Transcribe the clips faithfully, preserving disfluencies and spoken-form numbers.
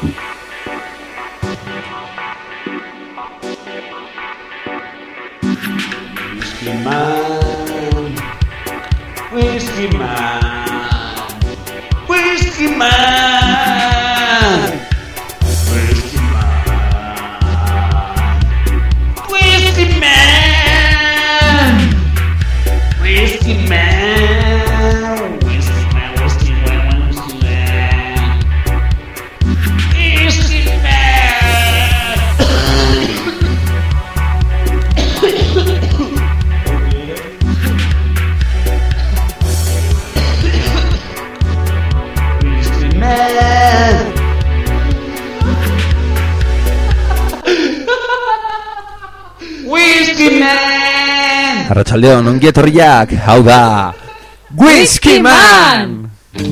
Whiskey man, whiskey man, whiskey man, whiskey man, whiskey man, whiskey man, whiskey man, whiskey man, whiskey Arratsaldeon, ongi etorriak, hau da Whiskey Man!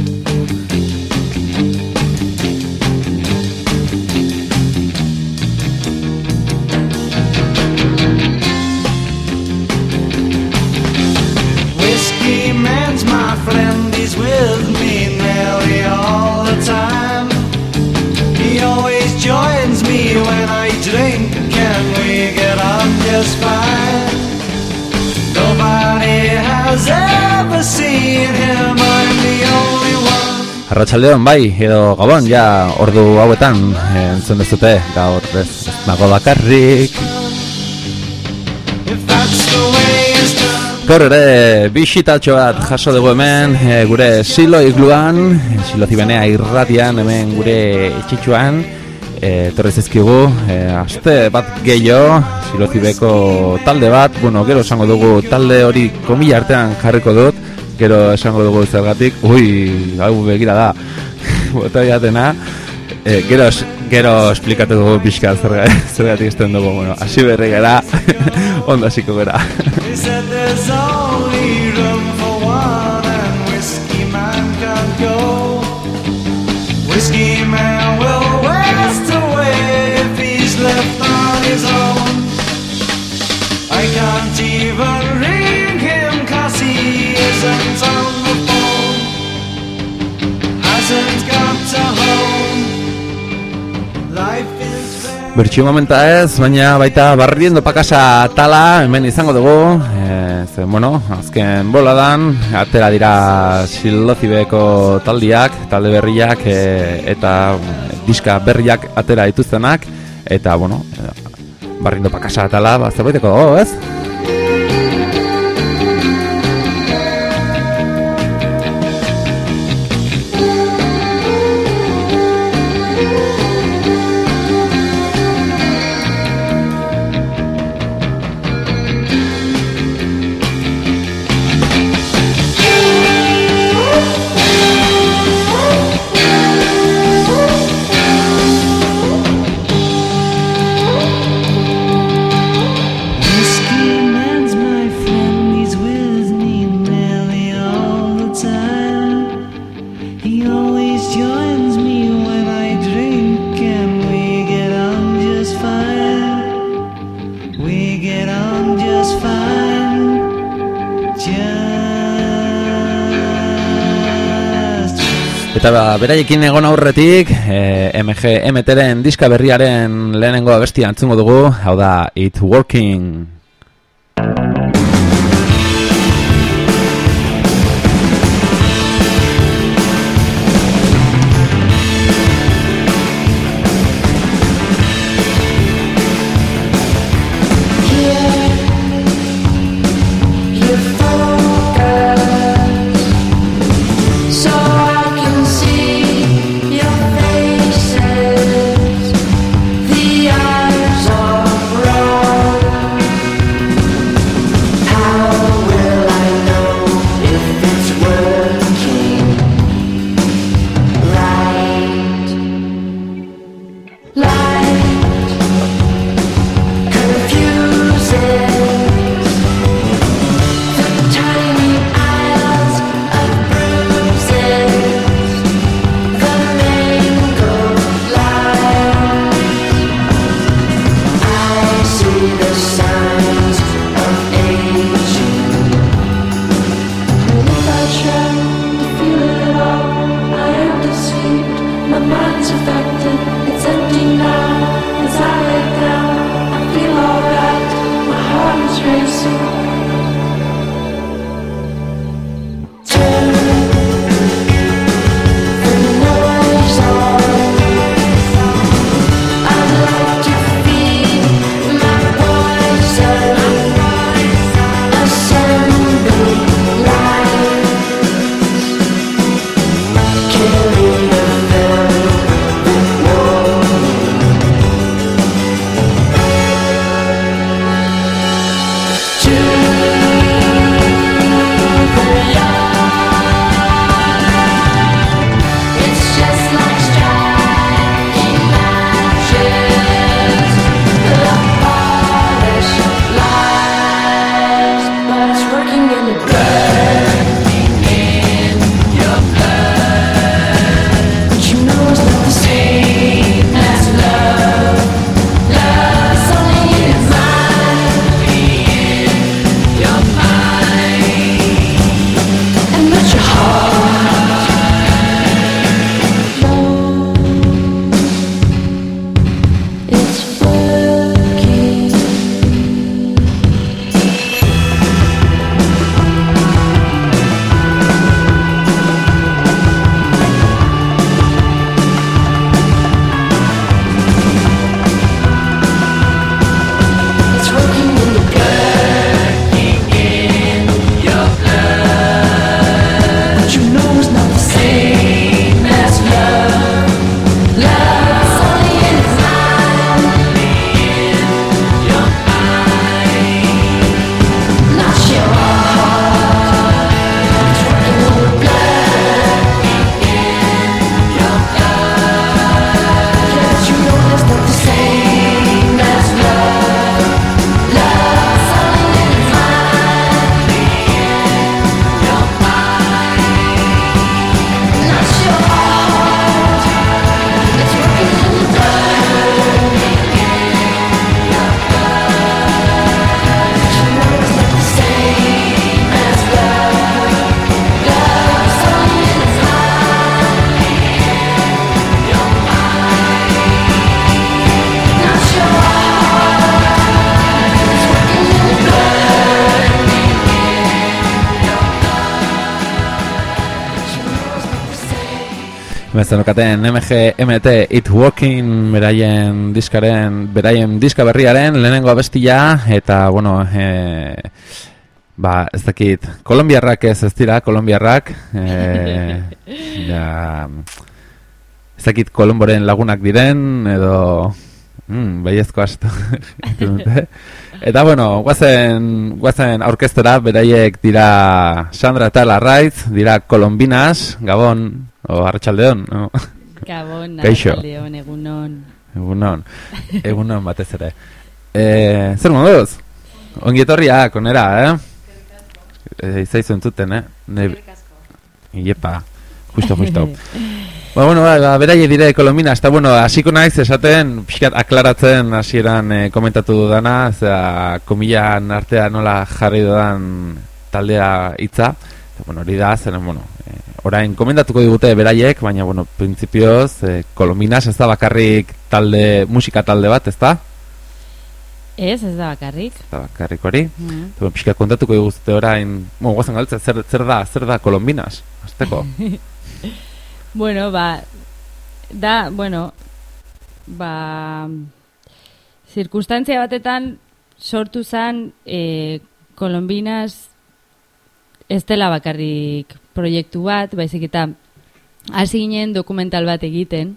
Whiskey Man's my friend, he's with me nearly all the time. He always joins me when I drink, and we get on just fine. Nobody has ever seen him, I'm the only one. Arratsaldeon, bai, edo gabon, ja, ordu hauetan, entzun dezute, gaur ez, ez nago bakarrik. Gaur ere, bisitatxo bat jaso dugu hemen, e, gure Silo igluan, Silo zibenea irratian, hemen gure etxitxuan, e, torrez ezkigu, e, aste bat gehiago, Silozibeko talde bat, bueno, gero esango dugu talde hori komila artean jarriko dut, gero esango dugu zergatik, ui, hau begira da, bota jatena, e, gero, gero esplikatu dugu pixka zergatik, zergatik izten dugu, bueno, hasi berri gara, ondo hasiko gara. Whiskey Man will waste away if he's left on his own. I can't even ring him cause he isn't on the phone. Hasn't got a home. Life is fair. Bertxio momenta ez, baina baita barriendo pakasa tala hemen izango dugu, e, ze, bueno, azken boladan, atera dira Silozibeko taldiak, talde berriak, e, eta diska berriak atera dituztenak, eta, bueno, e, barriendo pakasa tala, ba, zerbaiteko dago, ez? Eta beraiekin egon aurretik, eh, M G M T-ren diska berriaren lehenengo abestia entzungo dugu, hau da It's Working. Bezanokaten M G M T It Working beraien diskaren, beraien diska berriaren lehenengo abestia, eta, bueno, e, ba, ez dakit, kolombiarrak ez ez dira, kolombiarrak, e, ja, ez dakit Kolomboren lagunak diren, edo, mm, baiezko asto, eta, bueno, guazen, guazen aurkestera, beraiek dira Sandra eta Larraiz, dira kolombinas, Gabon, o arratsaldeon, no? Gabon, Kaixo. arratsaldeon, egunon. Egunon, egunon batez ere. E, zer moduz? Ongi etorriak, onera, eh? E, Izaizu entzuten, eh? Ne... Iepa, justo, justo. Ba, bueno, ba, beraie dire kolomina, eta, bueno, hasiko naiz esaten, pixkat aklaratzen hasieran e, komentatu dudana, zera, komilan artea nola jarri dudan taldea hitza, eta, bueno, hori da, zeren, bueno, e, orain komendatuko digute beraiek, baina, bueno, printzipioz, e, kolominas ez da bakarrik talde, musika talde bat, ez da? Ez, ez da bakarrik. Ez da bakarrik hori. Mm. Eta, bueno, pixkat kontatuko digute orain, bueno, guazen galtzen, zer, zer da, zer da kolombinas, azteko? Bueno, ba, da, bueno, ba, zirkunstantzia batetan sortu zen e, kolombinas ez dela bakarrik proiektu bat, baizik eta hasi ginen dokumental bat egiten.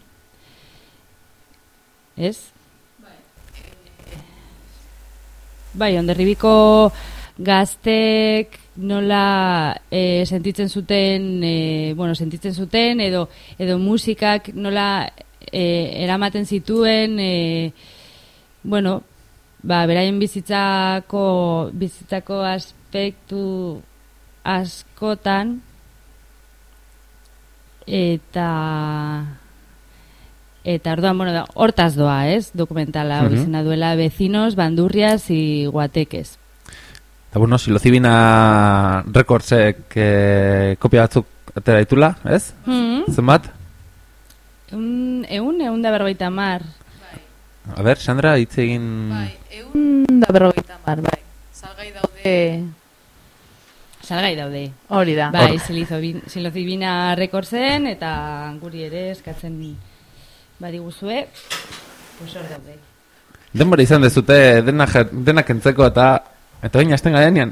Ez? Bai, Hondarribiko gaztek nola e, sentitzen zuten, e, bueno, sentitzen zuten edo edo musikak nola e, eramaten zituen, e, bueno, ba, beraien bizitzako bizitzako aspektu askotan, eta eta orduan, bueno, da, hortaz doa, ez? Dokumentala, hori Mhm. izena duela Vecinos, Bandurrias y Guateques. Eta, bueno, Silozibina Recordsek e, kopia batzuk atera ditula, ez? Mm-hmm. Zenbat? Un, eun, eun da berrogeita mar. A ber, Sandra, hitz egin... Bai, egun da berrogeita mar, bai. Salgai daude... Salgai daude. Hori da. Bai, Silozibin- Silozibina Recordsen, eta guri ere eskatzen badiguzue, pues hor daude. Denbora izan dezute denak, denak entzeko eta eta oin hasten garenean.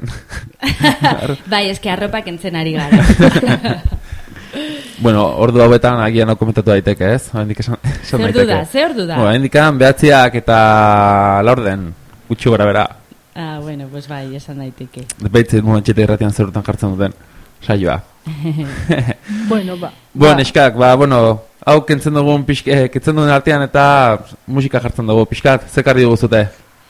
Bai, eske arropak entzen ari gara. Bueno, ordu hauetan agian hau komentatu daiteke, ez? Hendik esan, esan Zer ordu daiteke. da, zer ordu da? Bueno, hendikan behatziak eta laurden, gutxi gora bera. Ah, bueno, pues bai, esan daiteke. Beitzit momentxete irratian zer urtan jartzen duten saioa. Bueno, ba. Bueno, ba, neskak, ba, bueno, hau kentzen dugun pixke, eh, kentzen dugun artean eta musika jartzen dugu pixkat, zekarri dugu zute?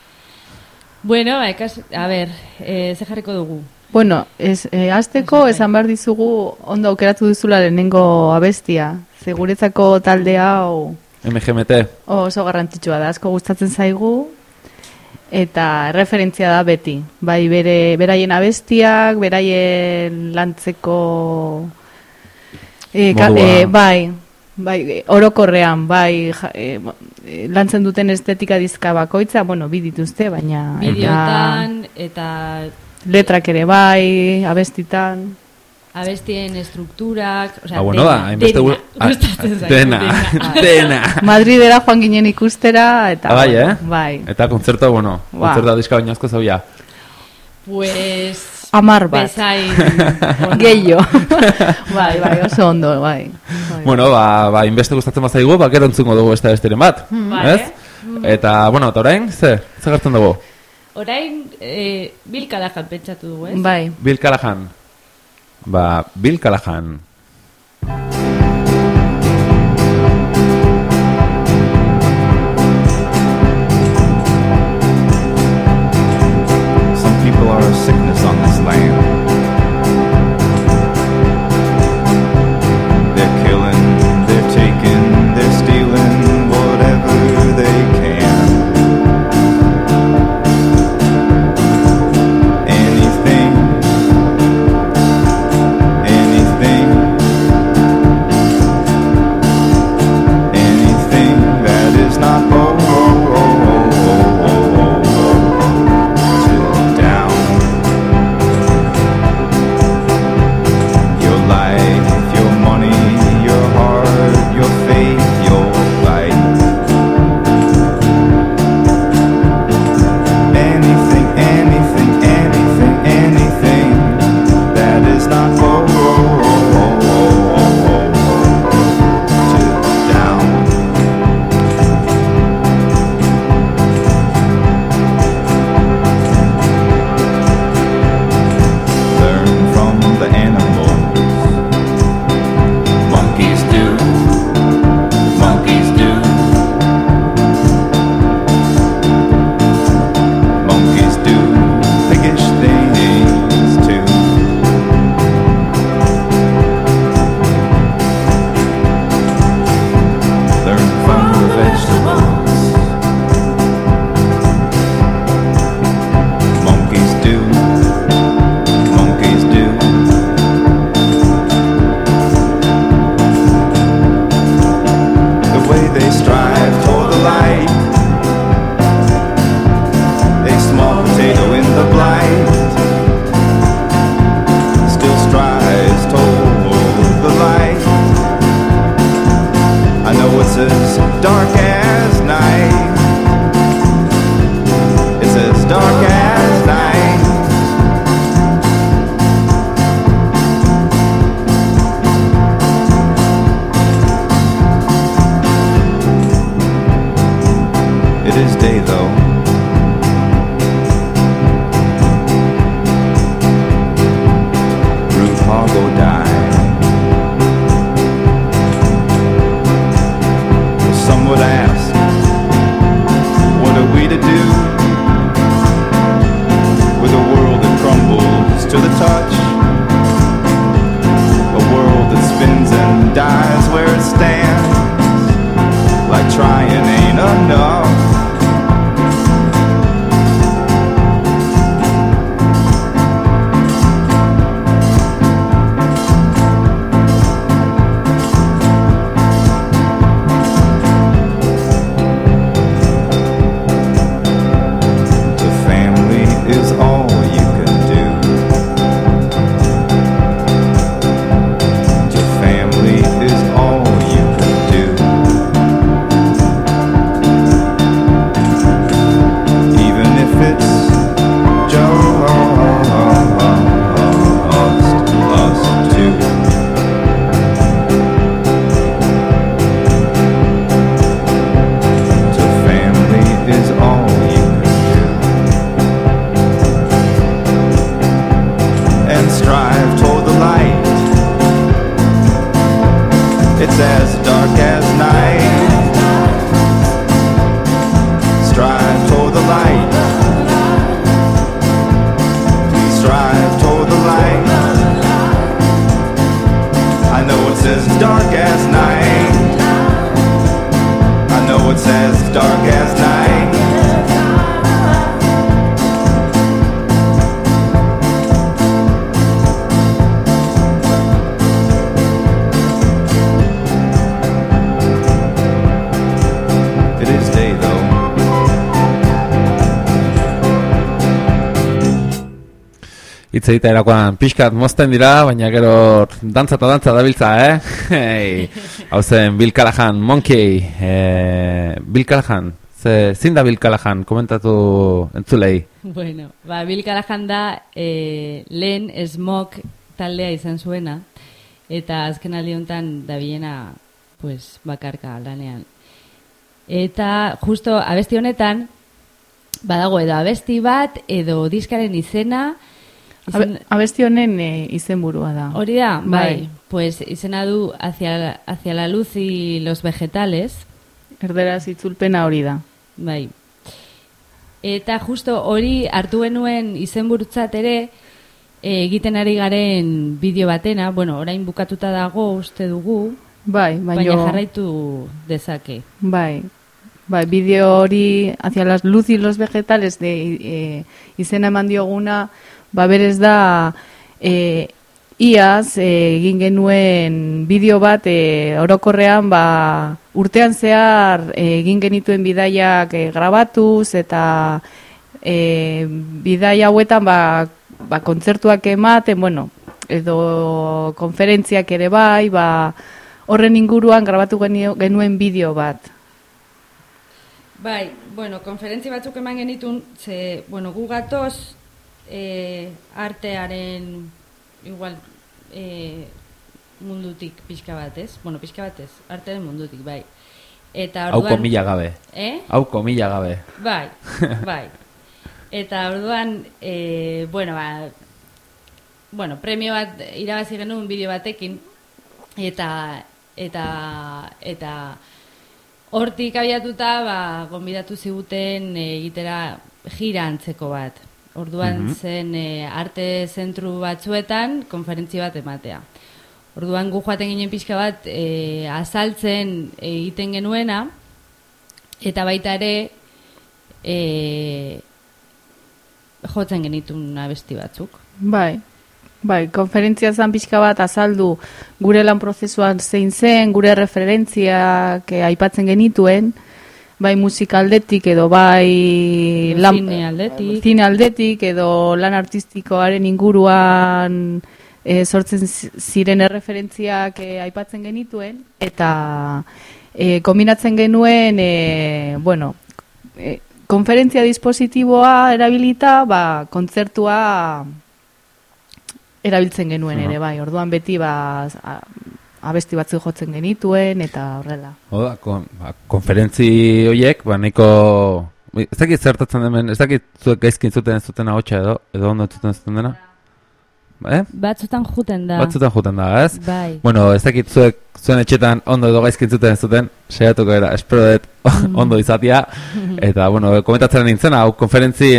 Bueno, ba, ekas, a ber, eh, ze jarriko dugu? Bueno, ez, eh, azteko esan behar dizugu ondo aukeratu duzula lehenengo abestia. Seguretzako talde hau M G M T. oso garrantzitsua da, asko gustatzen zaigu. Eta referentzia da beti. Bai, bere, beraien abestiak, beraien lantzeko... E, ka, Modua. e, bai, bai, e, orokorrean, bai, ja, e, e, lantzen duten estetika dizka bakoitza, bueno, bi dituzte, baina... Bideotan eta letrak ere bai, abestitan... abestien estrukturak, o sea, Ah, bueno, da, hainbeste dena, gu- ah, gustatzen zaigu, dena, Bai. dena. Madridera joan ginen ikustera, eta... Ah, bai, bueno, eh? Bai. Eta kontzertu, bueno, Ba. kontzertu diska bainazko zaubia. Pues... Amar bat. Bezain... ona. Gehiago. bai, bai, oso ondo, bai. bai. Bueno, ba, ba inbeste gustatzen bazaigu, ba, gero entzungo dugu beste besteren bat, Vale. ez? Eta, bueno, eta orain, ze? Ze gartzen dugu? Orain, eh, Bill Callahan pentsatu dugu, ez? Bai. Bill Callahan. Ba, Bill Callahan. Some people are a sickness on this land. They're killing, they're taking, they're stealing whatever they can. Anything, anything and dies where it stands, like trying ain't enough. Hitz egita erakoan pixkat mozten dira, baina gero dantza eta dantza dabiltza, eh? Hey, hau zen Bill Callahan, Monkey, eh, Bill Callahan, ze, zin da Bill Callahan, komentatu entzulei? Bueno, ba, Bill Callahan da eh, lehen Smoke taldea izan zuena, eta azken aldi honetan dabilena pues, bakarka lanean. Eta justo abesti honetan, badago edo abesti bat, edo diskaren izena, Izen... Abesti honen e, izenburua da. Hori da, bai. bai. Pues izena du hacia, hacia la luz y los vegetales. Erderaz itzulpena hori da. Bai. Eta justo hori hartu genuen izenburutzat ere e, egiten ari garen bideo batena, bueno, orain bukatuta dago uste dugu, bai, baino... baina jarraitu dezake. Bai. Bai, bideo hori hacia la luz y los vegetales de e, izena eman dioguna. Ba, berez da, e, iaz, egin e, genuen bideo bat, e, orokorrean, ba, urtean zehar egin genituen bidaiak e, grabatuz, eta e, bidaia hauetan, ba, ba, kontzertuak ematen, bueno, edo konferentziak ere bai, ba, horren inguruan grabatu genuen bideo bat. Bai, bueno, konferentzi batzuk eman genitun, ze, bueno, gu gatoz, E, artearen igual e, mundutik pixka batez, bueno, pixka batez, artearen mundutik, bai. Eta orduan... Hau komila gabe. Eh? Hau komila gabe. Bai, bai. Eta orduan, e, bueno, ba, bueno, premio bat irabazi genuen bideo batekin, eta, eta, eta hortik abiatuta, ba, gonbidatu ziguten egitera gira antzeko bat. Orduan mm-hmm. zen e, arte zentru batzuetan konferentzi bat ematea. Orduan gu joaten ginen pixka bat e, azaltzen egiten genuena, eta baita ere e, jotzen genitun abesti batzuk. Bai, bai, konferentzia zan pixka bat azaldu gure lan prozesuan zein zen, gure referentziak e, aipatzen genituen, bai musikaldetik edo bai lan, zine aldetik. zine aldetik edo lan artistikoaren inguruan e, sortzen ziren erreferentziak e, aipatzen genituen, eta e, kombinatzen genuen e, bueno, e, konferentzia dispositiboa erabilita, ba, kontzertua erabiltzen genuen ere, bai, orduan beti ba, a, abesti batzuk jotzen genituen, eta horrela. Oda, kon, ba, konferentzi horiek, ba, nahiko... Ez dakit zertatzen hemen, ez dakit zuek gaizkin zuten ez zuten ahotsa edo, edo ondo zuten ez zuten dena? Eh? Batzutan juten da. Batzutan juten da, ez? Bai. Bueno, ez dakit zuek zuen etxetan ondo edo gaizkin zuten ez zuten, saiatuko era, espero dut ondo izatia. Eta, bueno, komentatzen nintzen, hau konferentzi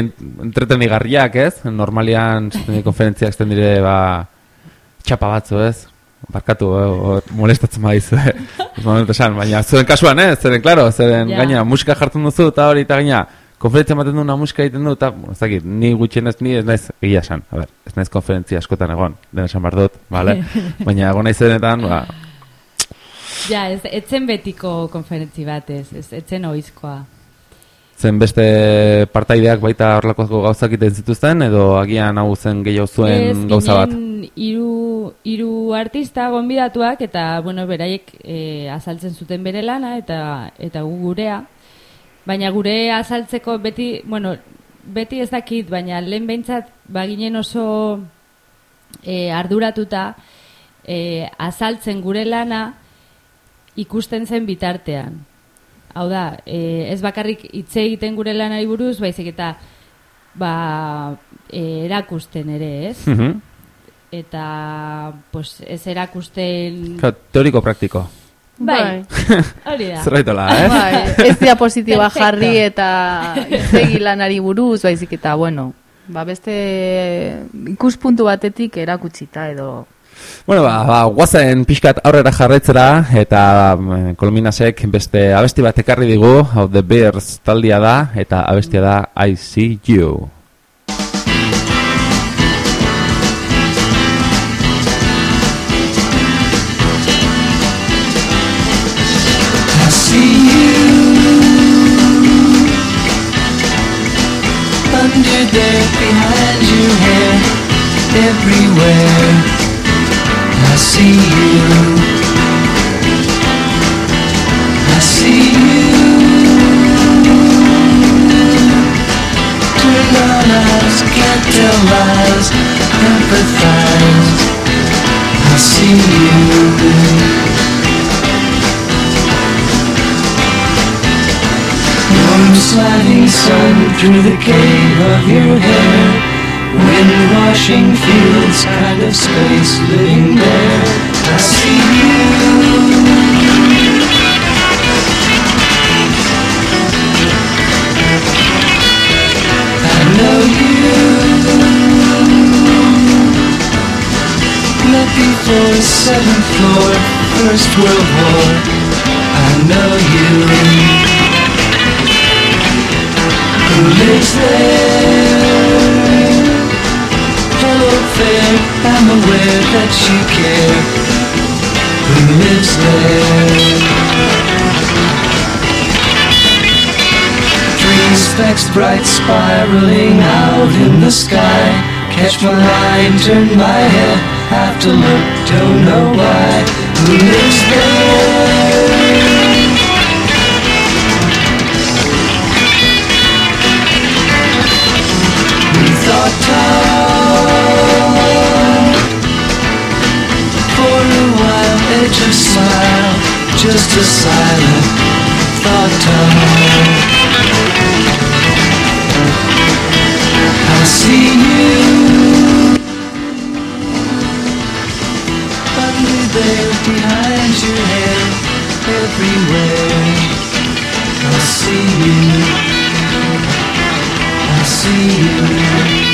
entretenigarriak, ez? Normalian konferentziak zten dire, ba, txapa batzu, ez? barkatu, hor molestatzen badizu, eh? Ez momentu esan, baina zuen kasuan, eh? Zeren, klaro, zeren, Ja. gaina, musika jartzen duzu, eta hori, eta gaina, konferentzia ematen du, musika egiten du, eta, bueno, ez dakit, ni gutxienez, ni ez naiz, egia esan, a ber, ez naiz konferentzia askotan egon, den esan behar dut, vale? Baina egon naiz denetan, ba, Ja, ez, etzen betiko konferentzi bat ez, ez etzen oizkoa. zen beste partaideak baita horrelako gauzak egiten zituzten, edo agian hau zen gehiago zuen gauza bat? Ez, hiru hiru artista gonbidatuak, eta, bueno, beraiek e, azaltzen zuten bere lana, eta eta gu gurea. Baina gure azaltzeko beti, bueno, beti ez dakit, baina lehen behintzat baginen oso e, arduratuta e, azaltzen gure lana ikusten zen bitartean. Hau da, e, ez bakarrik hitz egiten gure lanari buruz, baizik eta ba, e, erakusten ere, ez? Mhm. Eta pues, ez erakusten... Claro, teoriko praktiko. Bai, hori da. Zerbaitola, eh? Bai, ez diapositiba Perfecto. jarri eta izegi lanari buruz, baizik eta, bueno, ba beste ikuspuntu batetik erakutsita edo... Bueno, ba, ba guazen pixkat aurrera jarraitzera, eta mm, Kolominasek beste abesti bat ekarri digu, hau The Bears taldia da, eta abestia da I See You. I see you under there, behind your hair, everywhere. I see you. I see you. Turn on eyes, can't tell lies, empathize. I see you. Warm sliding sun through the cave of your hair. Wind washing fields, kind of space living there. I see you. I know you. Met before seventh floor, First World War. I know you. Who lives there? Hello fair, I'm aware that you care. Who lives there? Three specks bright spiraling out in the sky. Catch my line, turn my head, have to look, don't know why. Who lives there? We thought tall. For a while, edge of smile, just a silent thought tall. I see you under there, behind your head, everywhere. I see you. I see you.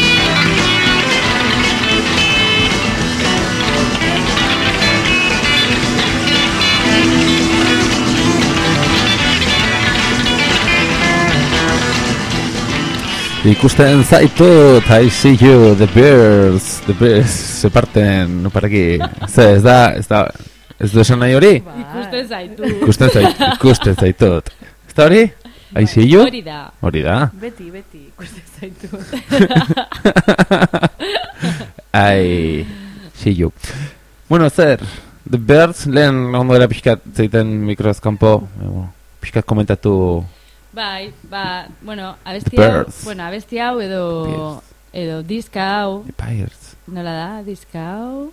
Ikusten zaitut, I see you, The Bears, The Bears, se parten, no para aquí. Ze, ez da, ez da, ez du esan nahi hori? Ikusten zaitu. Ikusten zait, ikusten zaitut. Ez da hori? I see you? Hori da. Hori da. Beti, beti ikusten zaitu. I see you. Bueno, zer, The Bears, lehen ondo era pixkat zeiten mikroz kanpo, eh, pixkat komentatu. Bai, ba, bueno, The abesti hau, Birds. bueno, abesti hau edo, edo diska hau, The Bears. nola da, diska hau,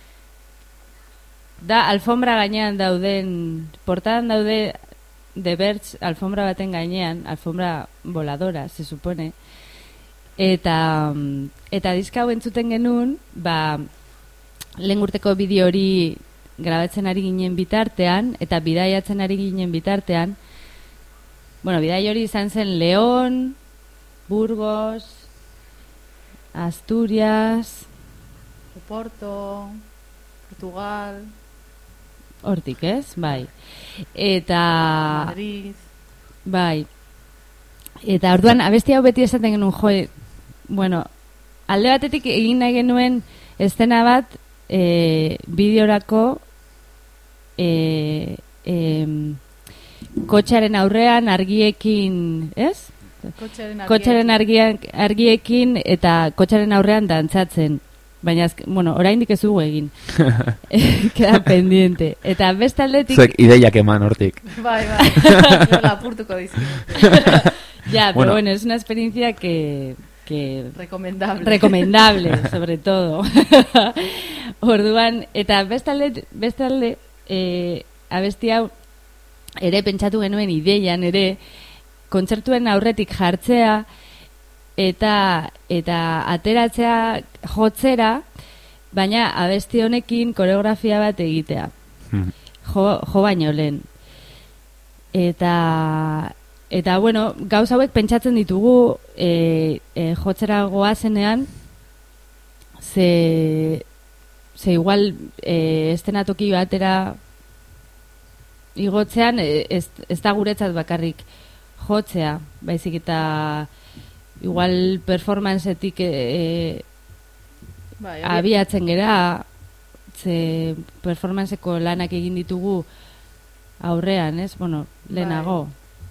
da alfombra gainean dauden, portadan daude The Birds alfombra baten gainean, alfombra voladora, se supone, eta, mm, eta diska hau entzuten genuen, ba, lehen urteko bideo hori grabatzen ari ginen bitartean, eta bidaiatzen ari ginen bitartean. Bueno, bidai hori izan zen León, Burgos, Asturias, Oporto, Portugal, Hortik, ez? Bai. Eta... Madrid... Bai. Eta orduan, abesti hau beti esaten genuen, jo, bueno, alde batetik egin nahi genuen eszena bat e, bideorako e, e, kotxearen aurrean argiekin, ez? Kotxearen Kotxearen argiak, argiekin eta kotxearen aurrean dantzatzen. Baina, azk, bueno, oraindik ez dugu egin. Queda pendiente. Eta beste aldetik... Zuek ideiak eman hortik. Bai, bai, yo lapurtuko dizkidate. Ya, Bueno. pero bueno, es una experiencia que... que Recomendable. recomendable, sobre todo. Orduan, eta bestalde, bestalde eh, abesti hau ere pentsatu genuen ideian ere kontzertuen aurretik jartzea eta eta ateratzea jotzera, baina abesti honekin koreografia bat egitea. Hmm. Jo, jo baino lehen. Eta eta bueno, gauza hauek pentsatzen ditugu e, e, jotzera goazenean, ze ze igual e, estenatoki batera igotzean e, ez, ez da guretzat bakarrik jotzea, baizik eta igual performanceetik e, Bai, e, abiatzen gera, ze performanceko lanak egin ditugu aurrean, ez? Bueno, lehenago.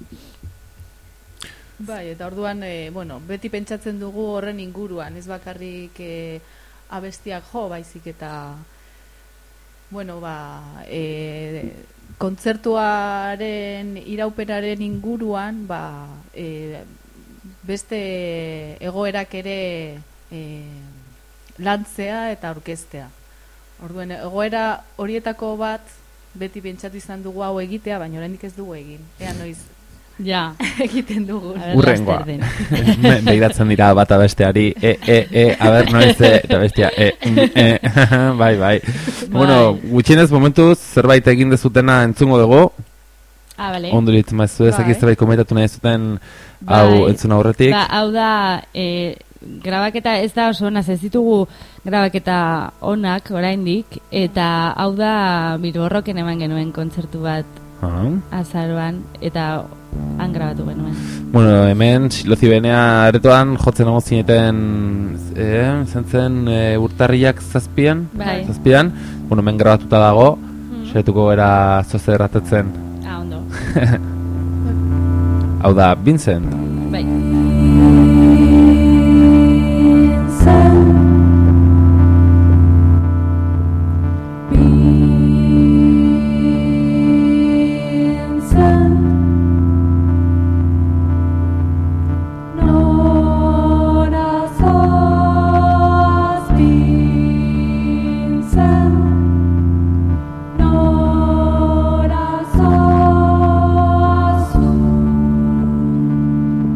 Bai, eta orduan, e, bueno, beti pentsatzen dugu horren inguruan, ez bakarrik e, abestiak jo, baizik eta, bueno, ba, e, kontzertuaren iraupenaren inguruan, ba, e, beste egoerak ere e, lantzea eta aurkeztea. Orduen, egoera horietako bat, beti pentsatu izan dugu hau egitea, baina oraindik ez dugu egin. Ea noiz Ja. egiten dugu. A ber, Urrengoa. laster den. Me- Begiratzen dira bata besteari, e, e, e, a ber, noiz, e, eta bestia, e, mm, e, bai, bai. Bueno, gutxienez momentuz zerbait egin dezutena entzungo dugu, Ah, vale. ondo ditzen maizu, ez Bai. dakit zerbait komentatu nahi zuten hau Bai. entzun aurretik. Ba, hau da, e, grabaketa ez da oso ona, ez ditugu grabaketa onak oraindik, eta hau da Bilborroken eman genuen kontzertu bat Ah. azaroan, eta han grabatu genuen. Bueno, hemen Silozibenea aretoan jotzen nago zineten eh, zentzen e, urtarriak zazpian, Bai. zazpian, bueno, hemen grabatuta dago, saiatuko gara zoze erratetzen. Ah, ondo. Hau da, Vincent. Bai. Nora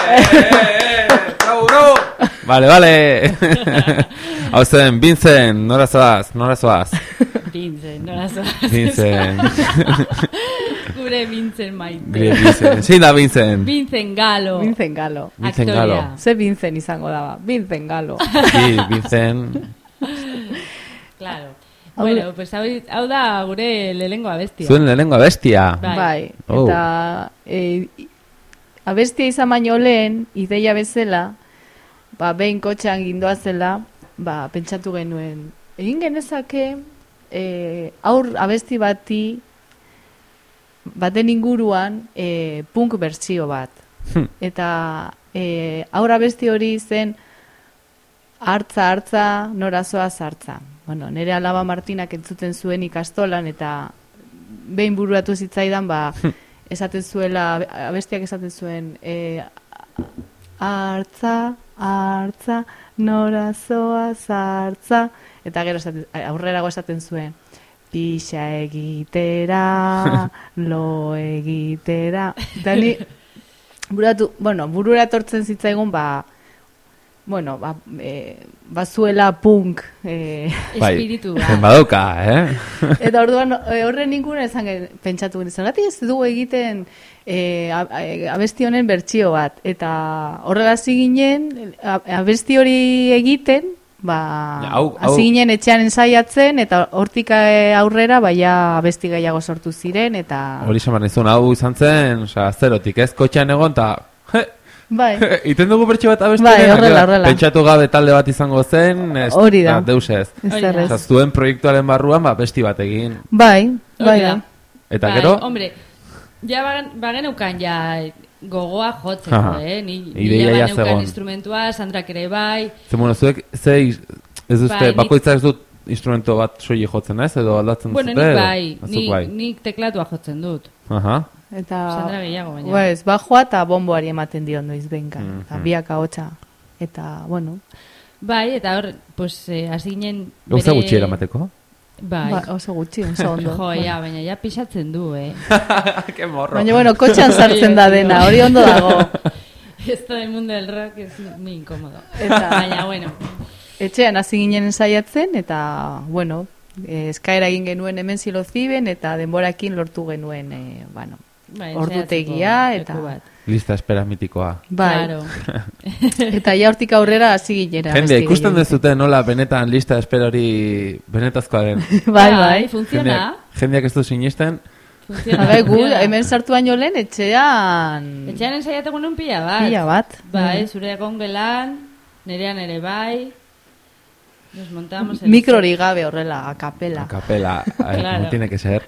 Bravo, bravo! Vale, vale! Hau zen, Vincent, nora zoaz, nora zoaz? Vincent, nola zoaz. Vincent. Gure Vincent maite. Gure Vincent. Zein da Vincent? Vincent Galo. Vincent Galo. Vincent Aktorea. Galo. Ze Vincent izango daba. Vincent Galo. Sí, Vincent. Claro. Hau- Bueno, pues hau, hau da gure lehengo abestia. Zuen lehenengo abestia. Bai. Bai. Oh. Eta e, abestia izan baino lehen, ideia bezala, ba, behin kotxean gindoazela, ba, pentsatu genuen. Egin genezake, e, aur abesti bati, baten inguruan, e, punk bertsio bat. Hm. Eta e, aur abesti hori zen, hartza, hartza, norazoa zartza. Bueno, nire alaba Martinak entzuten zuen ikastolan, eta behin bururatu zitzaidan, ba, esaten zuela, abestiak esaten zuen, e, hartza, hartza, norazoa zartza, eta gero esaten, aurrerago esaten zuen, pixa egitera, lo egitera. Eta ni, buratu, bueno, burura etortzen zitzaigun, ba, bueno, ba, e, bazuela punk, e, Espiritu Bai, bat. zen badauka, eh? eta orduan e, horren inguruen esan gen- pentsatu genizan, gati ez dugu egiten e, a- a- abesti honen bertsio bat, eta horrela hasi ginen, a- abesti hori egiten, ba, Ja, hau- hau- hasi ginen etxean ensaiatzen, eta hortik e, aurrera, baia abesti gehiago sortu ziren, eta... Hori esan behar nizun, hau izan zen, osea, zerotik, ez, kotxean egon, eta... Bai, Iten dugu bertxe bat abesti Bai, honen, horrela, gero, horrela. pentsatu gabe talde bat izango zen, ez, Hori da. ah, deus ez. ez Hori da. errez. Osea, zuen proiektuaren barruan, ba, besti bat egin. Bai, bai, Hori da. bai. Eta Bai, gero, Hombre, ja bagen, bageneukan ja gogoa jotzeko, Aha. eh? Ni, ni Ideia ja ja baneukan zegoen. instrumentua, Sandrak ere bai. ze, bueno, zuek, ze, iz- ez duzte, Bai, nik- bakoitza ez dut instrumento bat soili jotzen, ez, edo aldatzen Bueno, duzute, nik edo? bai, Batzuk ni, bai. nik teklatua jotzen dut. Aha. Eta... Sandra gehiago, baina. Ba, ez, bajoa eta bomboari ematen dio noiz benka. Mhm. Eta biak ahotsa. Eta, bueno, Bai, eta hor, pues, eh, hasi ginen... Gauza gutxi eramateko. Bai. ba, oso gutxi, oso ondo. Jo, ja, baina ja pixatzen du, eh? Ke morro. Baina, bueno, kotxean sartzen da dena, hori ondo dago. Esto del mundo del rock es muy incómodo. Eta- Baina, bueno, Etxean hasi ginen ensaiatzen, eta, bueno, eh, eskaera egin genuen hemen ziloziben, eta denborakin lortu genuen, eh, bueno, bai, ordutegia, ensaiatzeko eta- leku bat. Lista espera mitikoa. bai. Claro. Eta ja hortik aurrera hasi ginen. Jende, abesti ikusten gehiago. dezute nola benetan lista espera hori benetazkoa den. Bai, bai. funciona. Jendeak, jendeak ez du sinisten, Funciona. Bai, gu, funciona. hemen sartu baino lehen etxean... Etxean ensaiatuko nun pila bat. Pila bat. Bai, zure egon gelan, nerean ere bai. Nos montamos el... Mikrori gabe horrela, a capela. a capela, eh, Claro. como tiene que ser.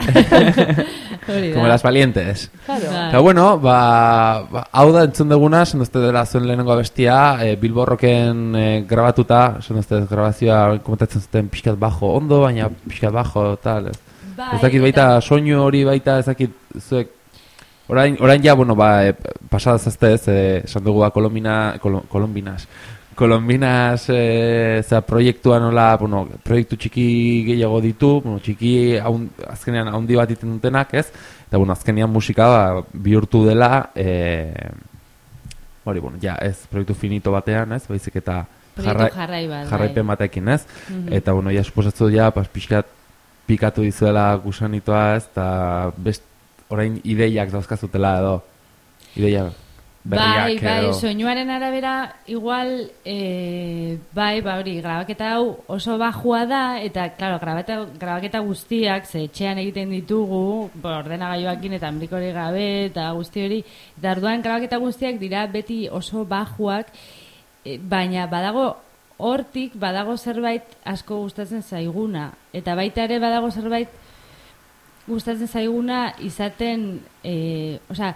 Hori da. Como las valientes. Claro. Bai. Eta bueno, ba, ba, hau da entzun duguna, esan duzte dela zuen lehenengo abestia, e, Bilborroken e, grabatuta, esan duzte grabazioa komentatzen zuten pixkat bajo ondo, baina pixkat bajo, tal. Ez, Bai, ez dakit baita eta- soinu hori baita, ez dakit zuek, orain, orain ja, bueno, ba, e, pasada zazte ez, e, esan dugu ba, Kolombina, Kolo, Kolombinas, Kolombinas e, za proiektua nola, bueno, proiektu txiki gehiago ditu, bueno, txiki haun, azkenean haundi bat iten dutenak, ez? Eta, bueno, azkenean musika ba, bihurtu dela, e, hori, bueno, ja, ez, proiektu finito batean, ez? Baizik eta Proiektu jarrai bat, bai. jarraipen batekin, ez? Mhm. Eta, bueno, ja, suposatzu ja, pas, pixkat pikatu dizuela gusanitoa, ez? Eta, best, orain ideiak dauzkazutela edo, ideia Bai, berriak bai, edo. soinuaren arabera igual, e, bai, ba hori, grabaketa hau oso bajua da, eta, claro, grabaketa, grabaketa guztiak, ze etxean egiten ditugu, bo, ordenagailuakin eta ambrikori gabe, eta guzti hori, eta orduan grabaketa guztiak dira beti oso bajuak, e, baina badago hortik, badago zerbait asko gustatzen zaiguna, eta baita ere badago zerbait gustatzen zaiguna izaten, e, osea,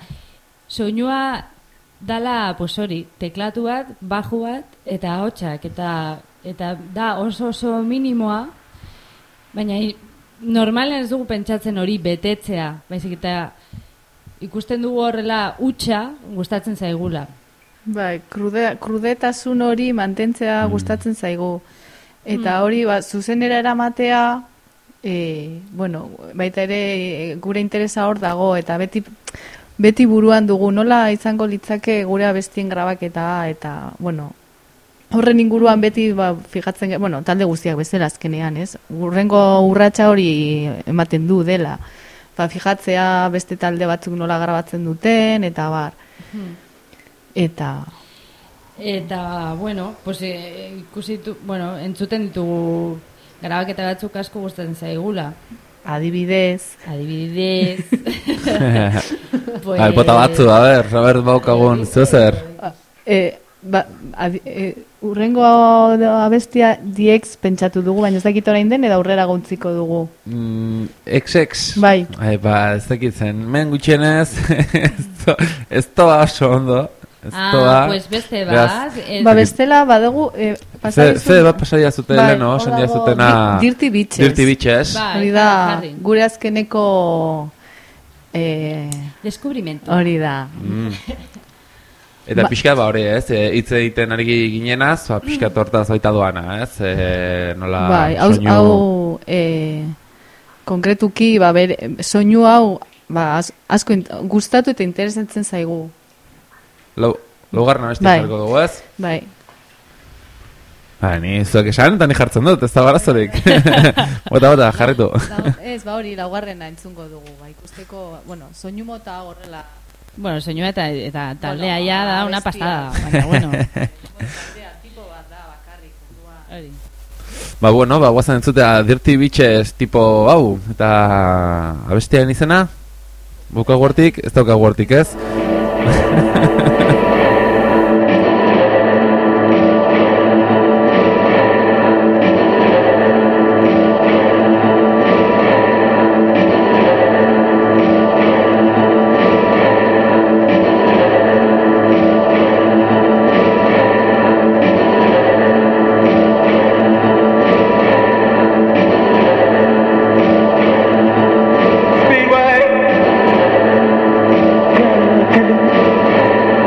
soinua dala, pues hori, teklatu bat, baju bat, eta ahotsak, eta, eta da oso oso minimoa, baina i- normalen ez dugu pentsatzen hori betetzea, baizik eta ikusten dugu horrela hutsa gustatzen zaigula. Bai, krude, krudetasun hori mantentzea gustatzen zaigu. Eta hori, ba, zuzenera eramatea, e, bueno, baita ere e, gure interesa hor dago, eta beti beti buruan dugu nola izango litzake gure abestien grabaketa eta, bueno, horren inguruan beti ba, fijatzen, ge- bueno, talde guztiak bezala azkenean, ez? Urrengo urratsa hori ematen du dela. Ba, fijatzea beste talde batzuk nola grabatzen duten, eta bar. Eta, Eta, bueno, pues, e, ikusi tu, bueno, entzuten ditugu grabaketa batzuk asko gustatzen zaigula. adibidez, Adibidez. pues, Ai, bota batzu, a ber, a ber, baukagun, zer. e, ba, adi, e, urrengo abestia diex pentsatu dugu, baina ez dakit orain den, edo aurrera gontziko dugu. Mm, ex-ex. Bai. Ai, ba, ez dakitzen, men gutxienez, ez to- ez toa oso ondo. Ez Ah, toa. pues beste Beraz, bat. ez- Ba, bestela, badugu, e, Ze, pasadizu- ze bat pasadia zuten, Bai, leno, hor esan dia dago zutena... Di- Dirty Bitches. Dirty Bitches. Bai, Hori da, jarri. gure azkeneko... E, Descubrimento. hori da. Mm. Eta Ba- pixka ba hori, ez, e, hitz egiten ari ginenaz, ba, pixka tortaz baita doana, ez, e, nola Bai, hau, soinu... hau e, konkretuki, ba, bere, soinu hau, ba, az, asko int- gustatu eta interesatzen zaigu. Lau, laugarren abesti Bai. jarriko dugu, ez? Bai, Ba, ni zuek esan eta ni jartzen dut, ez da barazorik. Bota, bota, jarritu. Lau- ez, ba hori, laugarrena entzungo dugu, ba, ikusteko, bueno, soinu mota horrela. Bueno, soinua eta, eta taldea Bueno, ja da una abestia. pasada. Baina, bueno. Taldea, tipo bat da, bakarrik, ordua. Hori. Ba, bueno, ba, guazan entzutea Dirty Bitches tipo hau, eta abestiaren izena? Bukagu hortik, ez daukagu hortik, ez? Speedway.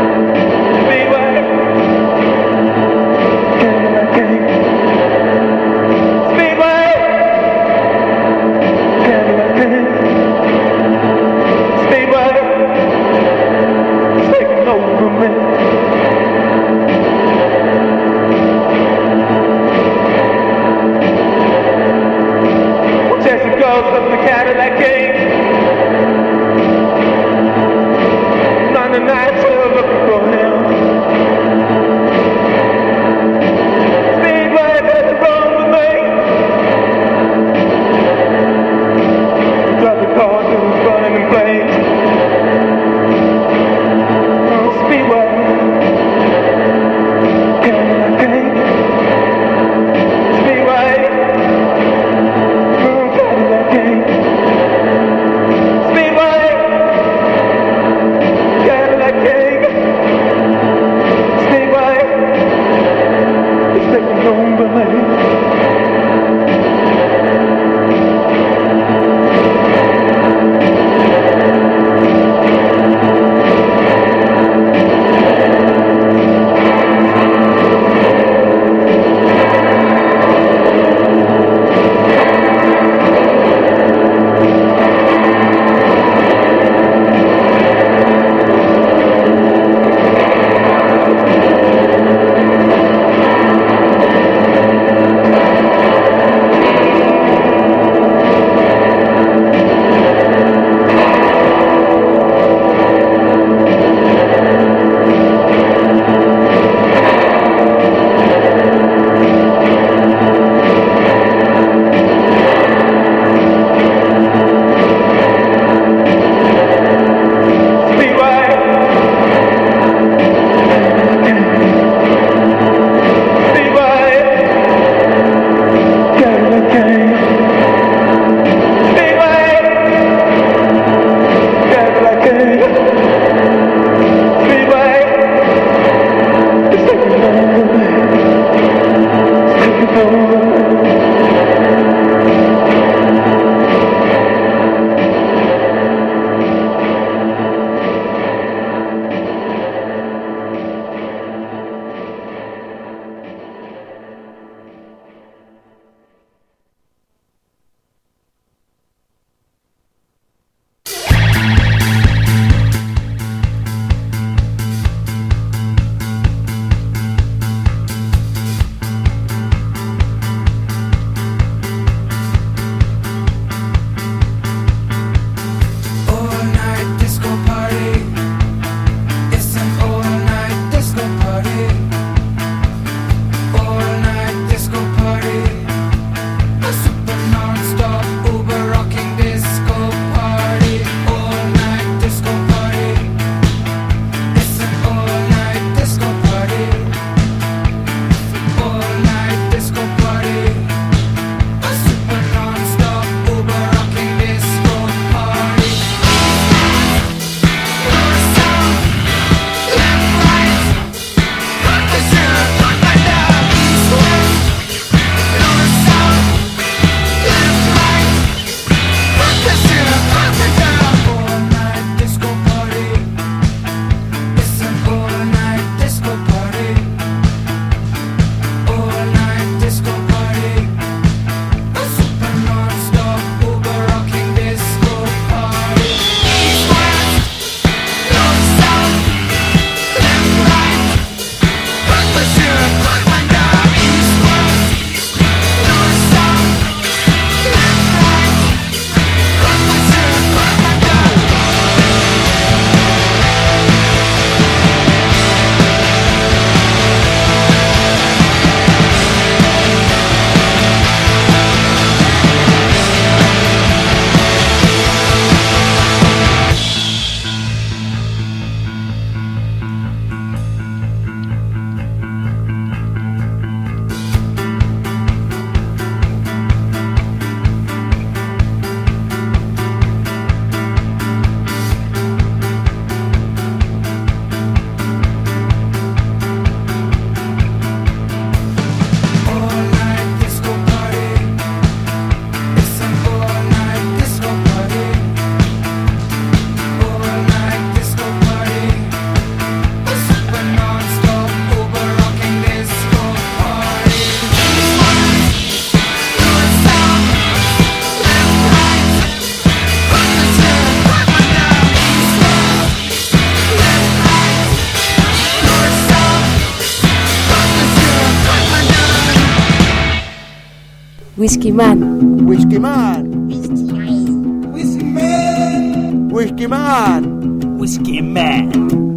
Whisky Man. Whisky Man. Whisky Man. Whisky Man. Whisky Man.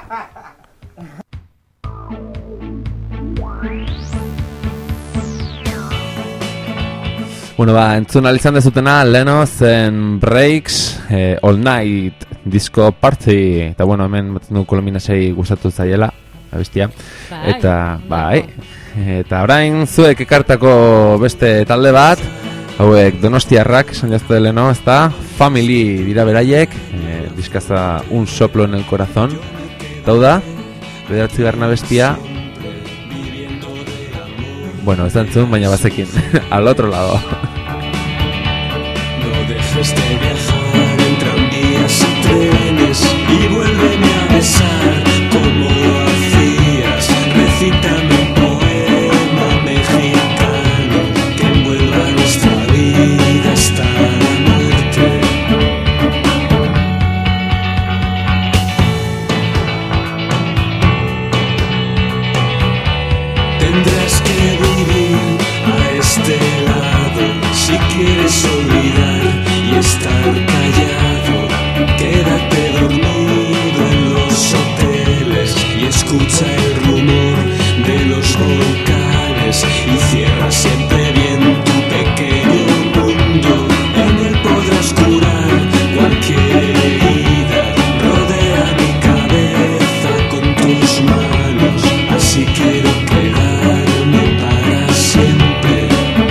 Bueno, ba, entzun alizan dezutena, leno zen Breaks, eh, All Night Disco Party, eta bueno, hemen batzen du Kolominasei gustatu zaiela, abestia, Bai, eta bai, eta orain zuek ekartako beste talde bat, hauek Donostiarrak, esan jazte leno, ez da, Family dira beraiek, eh, diskaza Un Soplo en el Corazón, eta hau da, bederatzi garna bestia, bueno, ez da entzun, baina bazekin, al otro lado. No dejes de viajar en tranvías y trenes y vuélveme a besar como lo hacías. Recítame un poema mexicano que envuelva nuestra vida hasta la muerte. Tendrás que vivir a este lado si quieres olvidar y estar callado. Quédate dormido en los hoteles y escucha el rumor de los volcanes y cierra siempre bien tu pequeño mundo. En él podrás curar cualquier herida. Rodea mi cabeza con tus manos, así quiero quedarme para siempre.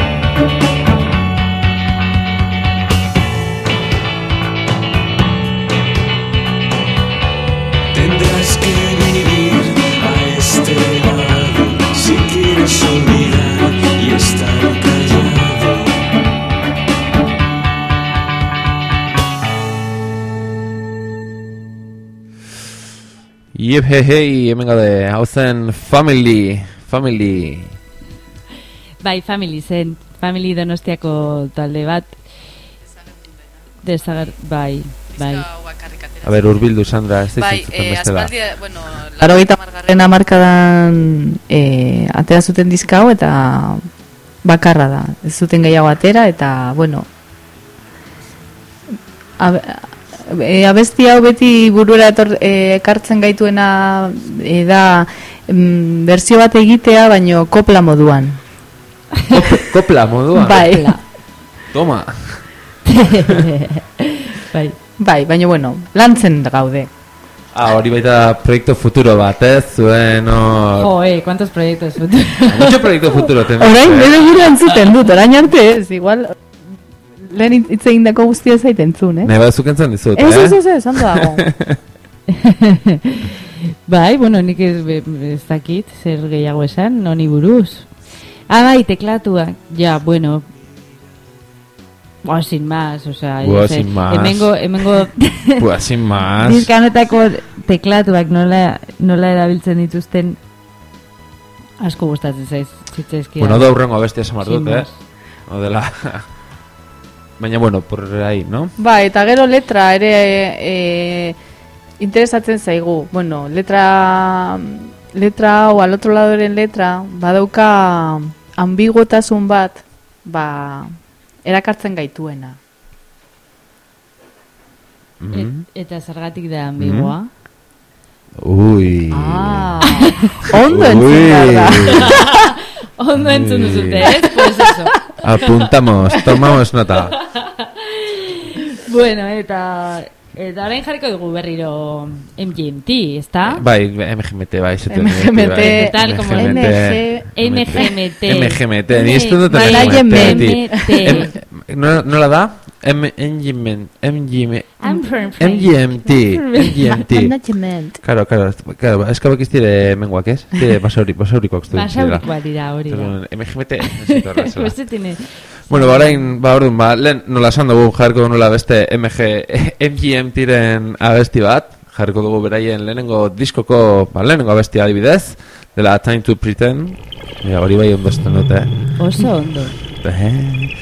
Tendrás que vivir a este lado si quieres olvidar y estar callado. Yep, hey, hey, hemen gaude, hau zen Family, Family. Bai, Family zen, Family Donostiako talde bat. Desager, bai, bai. A ber, urbildu, Sandra, ez Bai, dizutzen eh, bestela. aspaldi, bueno, Laro gita margarren amarkadan e, atera zuten diska hau eta bakarra da. Ez zuten gehiago atera eta, bueno, ab, e, abesti hau beti burura etor, e, ekartzen gaituena e, da mm, berzio bat egitea, baino kopla moduan. Kop, kopla moduan. Bai. Toma. Bai. Bai, baina bueno, lantzen gaude. Ah, hori baita proiektu futuro bat, ez? Zuen hor... Jo, eh, ¿cuántos proyectos futuros? Mucho proiektu futuro tenés. Orain, bere gure entzuten dut, orain arte ez, igual... Lehen hitz egindako guztia zaiten entzun, eh? Nahi bat zukentzen dizut, eh? Ez, ez, ez, ez, ondo dago. Bai, bueno, nik ez, ez dakit, zer gehiago esan, noni buruz. Ah, bai, teklatuak, ja, bueno... Buah, sin más, o sea... Buah, sé, sin más. Hemengo, hemengo... Buah, sin más. Diskanetako teklatuak nola, nola erabiltzen dituzten asko gustatzen zaiz, zitzaizkia. Bueno, da hurrengo abestia esan Sin dut, eh? más. O dela... Baina, bueno, por ahí, ¿no? Ba, eta gero letra ere e, interesatzen zaigu. Bueno, letra letra hau al otro ladoren letra badauka ambiguotasun bat, ba, erakartzen gaituena. Mm-hmm. Et, eta zergatik da ambigua? Ui. Ah, ondo entzun behar da. Ondo entzun duzute, ez? Pues eso. Apuntamos, tomamos nota. Bueno, eta... Eta orain jarriko dugu berriro M G M T, ¿está? Bai, M G M T, bai. M G M T, ¿Qué tal? Como M G M G M T. M G M T, ni esto no te M M T. ¿No la da? M G M T. M G M T. M G M T. Claro, claro. Claro, es que bak iztire menguak, ez? Tire basauri, basaurikoak zuen. Basaurikoak dira, hori da. M G M T, nesito horrezela. Pues tiene... Bueno, ba, orain, ba, orduan, ba, lehen nola esan dugu jarriko nola beste M G M T-ren abesti bat, jarriko dugu beraien lehenengo diskoko, ba, lehenengo abesti adibidez, dela Time to Pretend, ja, hori bai ondo esten dute. Oso ondo. Eh...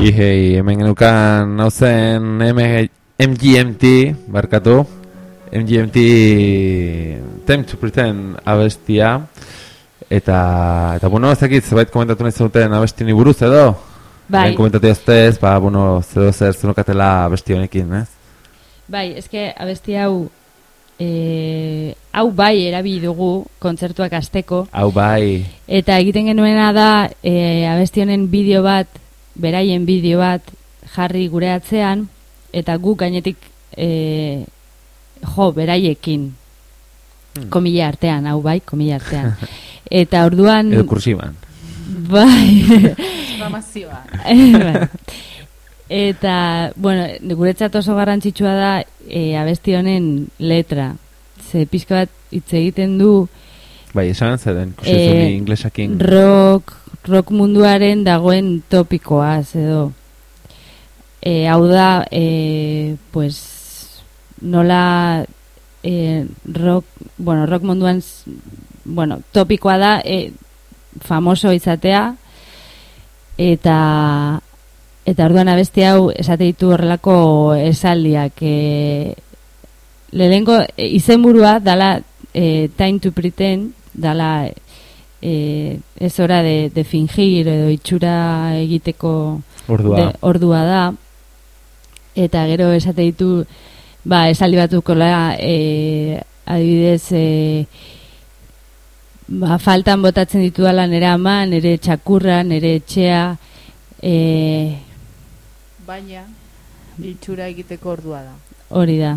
Ihei, hemen genukan hau zen M G M T, barkatu. M G M T Time to Pretend abestia. Eta, eta bueno, ez dakit, zerbait komentatu nahi zenuten abestini buruz edo? Bai. Lehen komentatu eztez, ba, bueno, zedo zer zenukatela abesti honekin, ez? Bai, eske abesti hau e, hau bai erabili dugu kontzertuak hasteko. Hau bai. Eta egiten genuena da e, abesti honen bideo bat, beraien bideo bat jarri gure atzean eta guk gainetik e, jo beraiekin hmm. komila artean, hau bai, komila artean. Eta orduan edo kursiban. Bai. Exclamazioa. Eta, bueno, guretzat oso garrantzitsua da e, abesti honen letra. Ze pixka bat hitz egiten du bai, esan zeden, e, kusizuni inglesakin. Rock, rock munduaren dagoen topikoaz edo. E, hau da, e, pues, nola e, rock, bueno, rock munduan, bueno, topikoa da, e, famoso izatea, eta eta orduan abesti hau esate ditu horrelako esaldiak. E, lehenengo e, izenburua dala e, Time to Pretend, dala e, ez hora de, de fingir edo itxura egiteko ordua. De, ordua da. Eta gero esate ditu ba, esaldi batukola e, adibidez e, ba, faltan botatzen ditudala nere ama, nere txakurra, nere etxea, e, baina itxura egiteko ordua da. Hori da.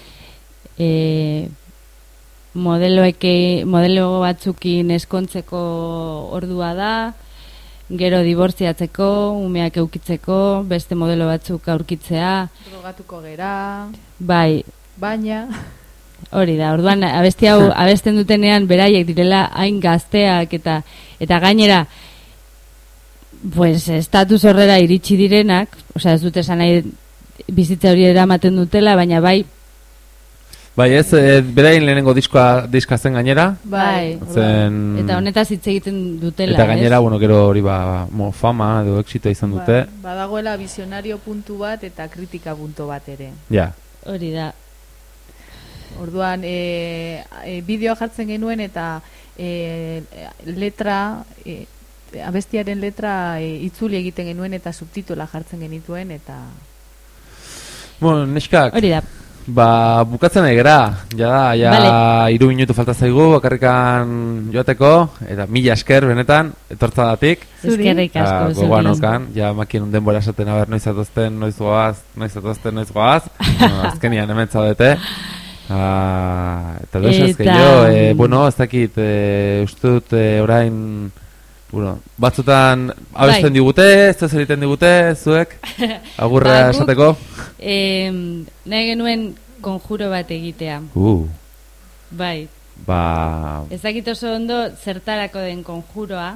E, modeloeke, modelo batzukin eskontzeko ordua da, gero dibortziatzeko, umeak eukitzeko, beste modelo batzuk aurkitzea. Drogatuko gera. Bai. Baina hori da, orduan abesti hau abesten dutenean beraiek direla hain gazteak eta eta gainera pues estatus horrera iritsi direnak, osea ez dute esan nahi bizitza hori eramaten dutela, baina bai bai ez, e, berain lehenengo diskoa diska zen gainera. Bai, zen... eta honetaz hitz egiten dutela. Eta gainera, ez? bueno, gero hori ba, mo, fama edo exitoa izan dute. Ba, badagoela visionario puntu bat eta kritika puntu bat ere. Ja. Hori da. Orduan, e, e, bideoa jartzen genuen eta e, letra, e, abestiaren letra e, itzuli egiten genuen eta subtitula jartzen genituen eta... Bueno, neskak. Hori da. Ba, bukatzen egera, ja da, ja vale. Iru minutu falta zaigu, bakarrikan joateko, eta mila esker benetan, etortzadatik. Eskerrik asko, zuri. Gogoanokan, ja makien un denbora esaten, haber, noiz atozten, noiz goaz, noiz atozten, noiz goaz, no, azkenian hemen zaudete. Ah, eta doz ez gehiago, e, bueno, ez dakit, e, uste dut e, orain, bueno, batzutan abesten bai. digute, ez ez egiten digute, zuek, agurra ba, esateko. Eh, nahi genuen konjuro bat egitea. Uh. Bai. Ba... Ez dakit oso ondo zertarako den konjuroa.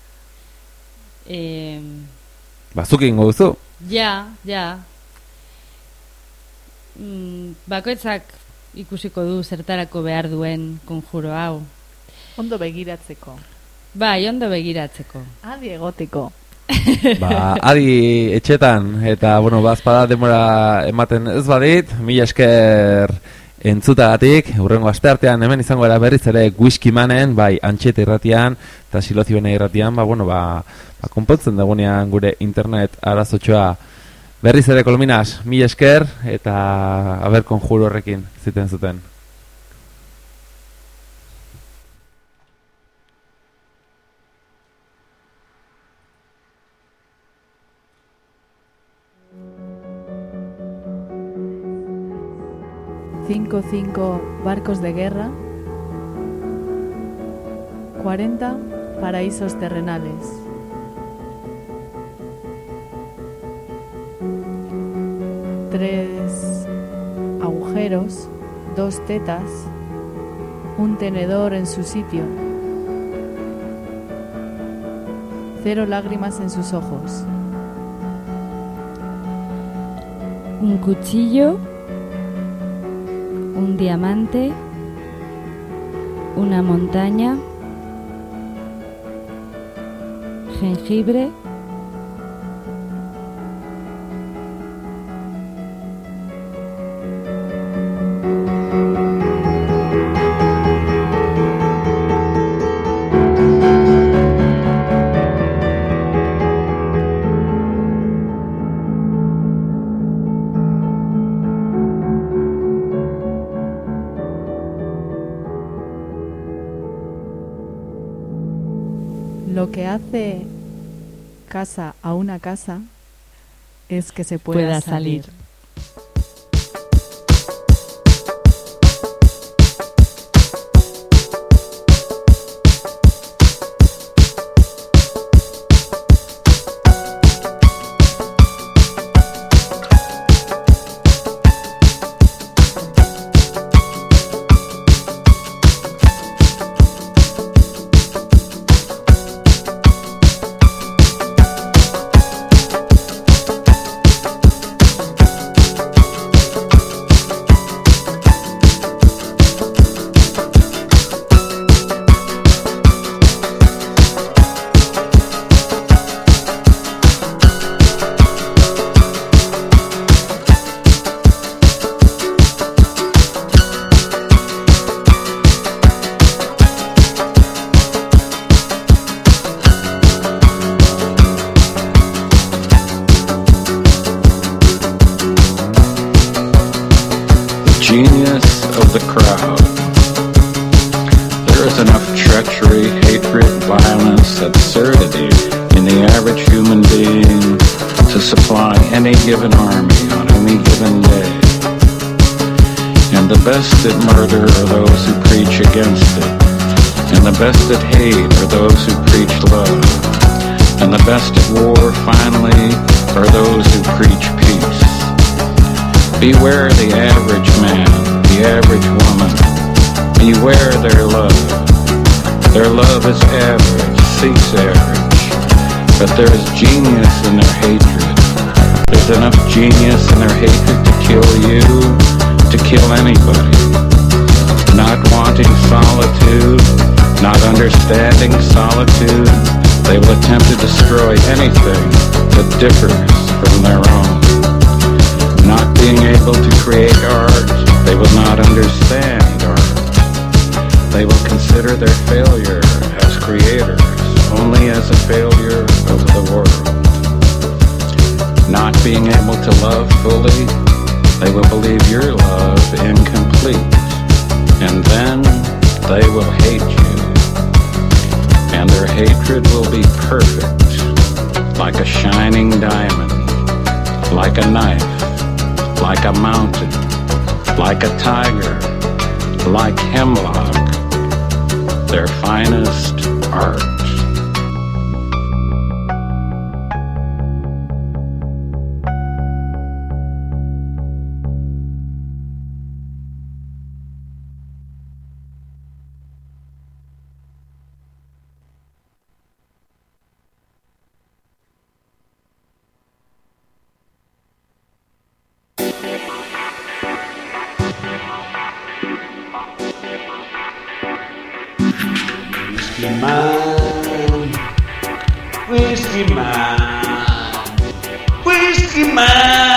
Eh, ba, zuk egingo duzu? Ja, ja. Mm, bakoitzak ikusiko du zertarako behar duen konjuro hau. Ondo begiratzeko. Bai, ondo begiratzeko. Adi egoteko. Ba, adi etxetan, eta, bueno, bazpada demora ematen ez badit, mila esker entzutagatik, hurrengo asteartean hemen izango era berriz ere Whisky Manen, bai, Antxete irratian, eta Silozibene irratian, ba, bueno, ba, ba konpontzen dagoenean gure internet arazotxoa berriz ere Kolominas, mila esker, eta aber konjuro horrekin ziten zuten. Cinco, cinco barcos de guerra, cuarenta paraísos terrenales. Tres agujeros, dos tetas, un tenedor en su sitio, cero lágrimas en sus ojos. Un cuchillo, un diamante, una montaña, jengibre, Lo que hace casa a una casa es que se pueda, Pueda salir. salir. Genius of the crowd. There is enough treachery, hatred, violence, absurdity in the average human being to supply any given army on any given day. And the best at murder are those who preach against it. And the best at hate are those who preach love. And the best at war, finally, are those who preach peace. Beware the average man, the average woman. Beware their love. Their love is average, seeks average. But there is genius in their hatred. There's enough genius in their hatred to kill you, to kill anybody. Not wanting solitude, not understanding solitude, they will attempt to destroy anything that differs from their own. Not being able to create art, they will not understand art. They will consider their failure as creators only as a failure of the world. Not being able to love fully, they will believe your love incomplete. And then they will hate you. And their hatred will be perfect, like a shining diamond, like a knife, like a mountain, like a tiger, like hemlock, their finest art. Whiskey man, whiskey man, whiskey man.